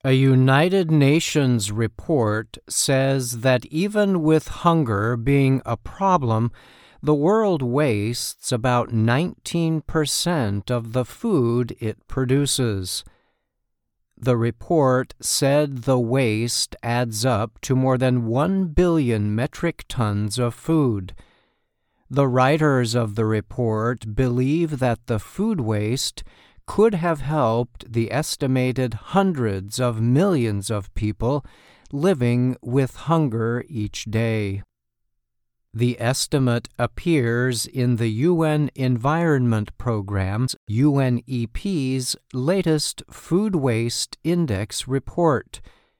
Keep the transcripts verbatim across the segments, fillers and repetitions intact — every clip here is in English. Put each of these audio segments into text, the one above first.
A United Nations report says that even with hunger being a problem, the world wastes about nineteen percent of the food it produces. The report said the waste adds up to more than one billion metric tons of food. The writers of the report believe that the food waste could have helped the estimated hundreds of millions of people living with hunger each day. The estimate appears in the U N Environment Programme's U N E P's latest Food Waste Index report.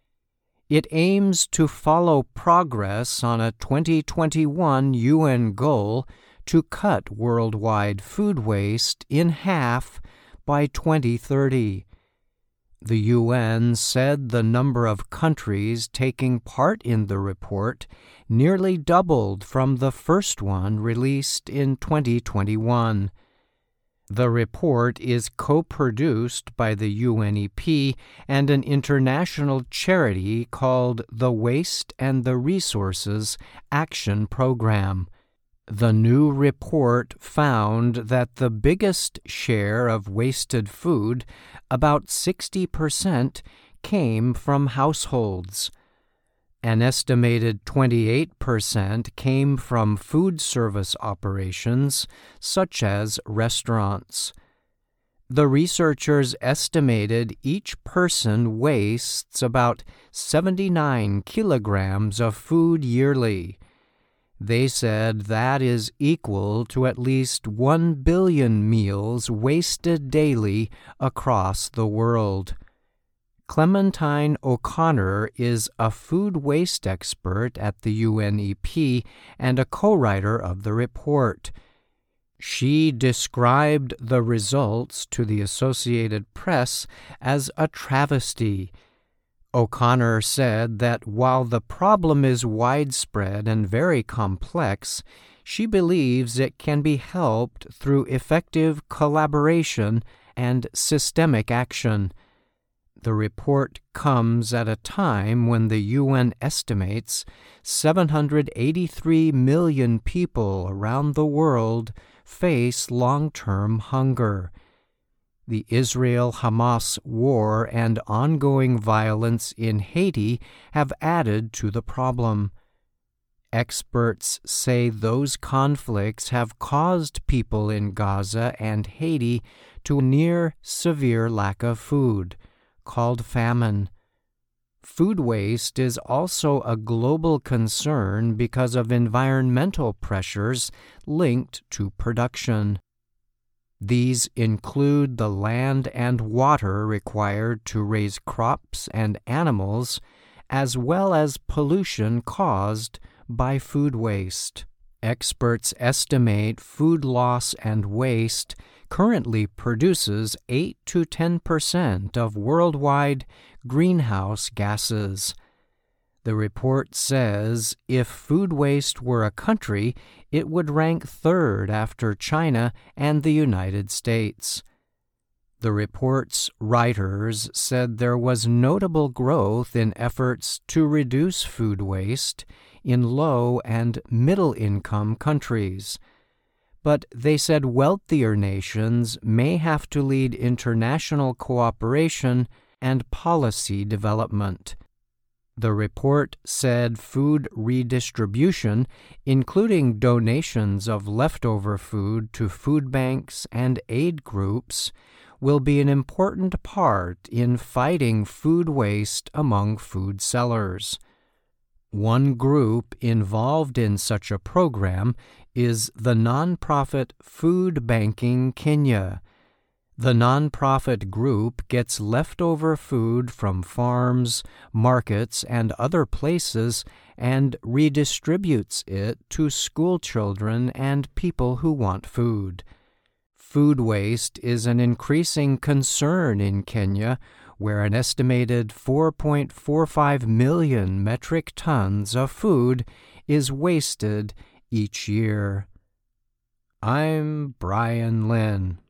It aims to follow progress on a twenty twenty-one U N goal to cut worldwide food waste in half by twenty thirty. The U N said the number of countries taking part in the report nearly doubled from the first one released in twenty twenty-one. The report is co-produced by the U N E P and an international charity called the Waste and the Resources Action Program. The new report found that the biggest share of wasted food, about sixty percent, came from households. An estimated twenty-eight percent came from food service operations, such as restaurants. The researchers estimated each person wastes about seventy-nine kilograms of food yearly. They said that is equal to at least one billion meals wasted daily across the world. Clementine O'Connor is a food waste expert at the U N E P and a co-writer of the report. She described the results to the Associated Press as a travesty. O'Connor said that while the problem is widespread and very complex, she believes it can be helped through effective collaboration and systemic action. The report comes at a time when the U N estimates seven hundred eighty-three million people around the world face long-term hunger. The Israel-Hamas war and ongoing violence in Haiti have added to the problem. Experts say those conflicts have caused people in Gaza and Haiti to a near severe lack of food, called famine. Food waste is also a global concern because of environmental pressures linked to production. These include the land and water required to raise crops and animals, as well as pollution caused by food waste. Experts estimate food loss and waste currently produces eight to ten percent of worldwide greenhouse gases. The report says if food waste were a country, it would rank third after China and the United States. The report's writers said there was notable growth in efforts to reduce food waste in low and middle-income countries. But they said wealthier nations may have to lead international cooperation and policy development. The report said food redistribution, including donations of leftover food to food banks and aid groups, will be an important part in fighting food waste among food sellers. One group involved in such a program is the nonprofit Food Banking Kenya. The nonprofit group gets leftover food from farms, markets, and other places and redistributes it to school children and people who want food. Food waste is an increasing concern in Kenya, where an estimated four point four five million metric tons of food is wasted each year. I'm Brian Lynn.